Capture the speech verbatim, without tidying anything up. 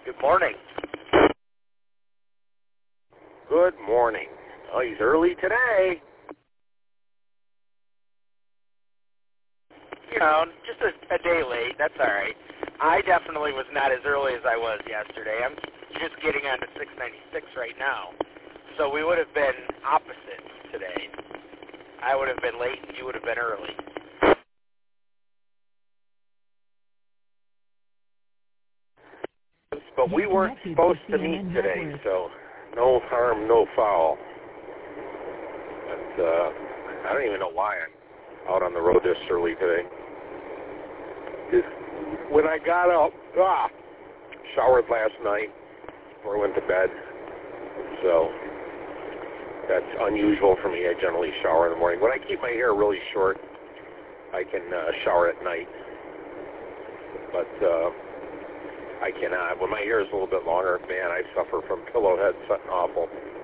Good morning. Good morning. Oh, he's early today. You know, just a, a day late. That's all right. I definitely was not as early as I was yesterday. I'm just getting on to six ninety-six right now. So we would have been opposites today. I would have been late and you would have been early. But we weren't supposed to meet today, so no harm, no foul. But uh, I don't even know why I'm out on the road this early today. Just when I got up, ah, showered last night before I went to bed. So that's unusual for me. I generally shower in the morning. When I keep my hair really short, I can uh, shower at night. But uh, I cannot. When my hair is a little bit longer, man, I suffer from pillow head. Something awful.